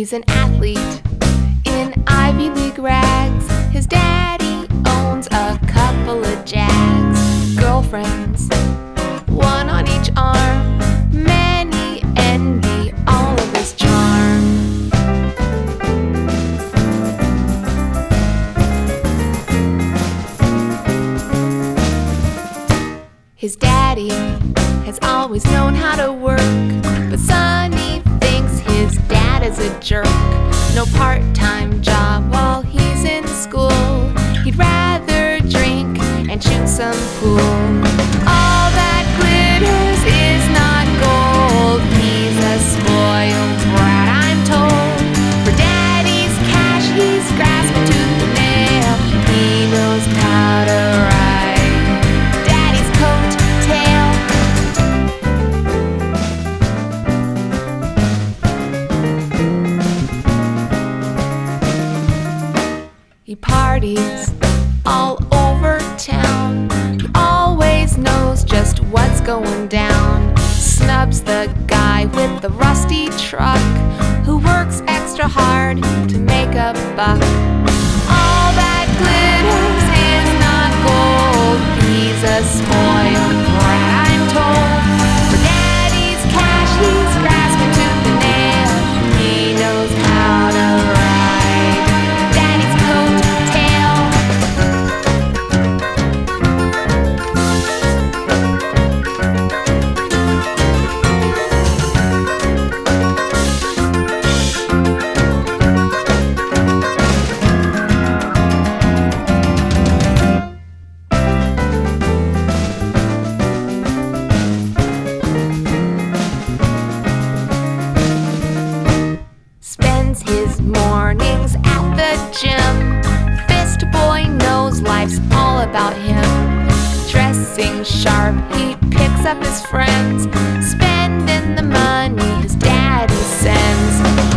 He's an athlete in Ivy League rags. His daddy owns a couple of Jags. Girlfriends, one on each arm. Many envy all of his charm. His daddy has always known how to work, but Sonny thinks his dad is a jerk. No part-time job while he's in school. He'd rather drink and shoot some pool. All that glitters is not gold. He's a spoiled brat, I'm told. For daddy's cash, he's grasping tooth and nail. He knows how to ride daddy's coat-tail. He parties all over town. He always knows just what's going down. Snubs the guy with the rusty truck who works extra hard to make a buck. All that glitters is not gold. He's a spoiled brat, I'm told. For daddy's cash, he's grasping tooth and nail. He knows how to ride daddy's coat-tail. Spends his mornings at the gym. Fist boy knows life's all about him. Dressing sharp, he picks up his friends, spending the money his daddy sends.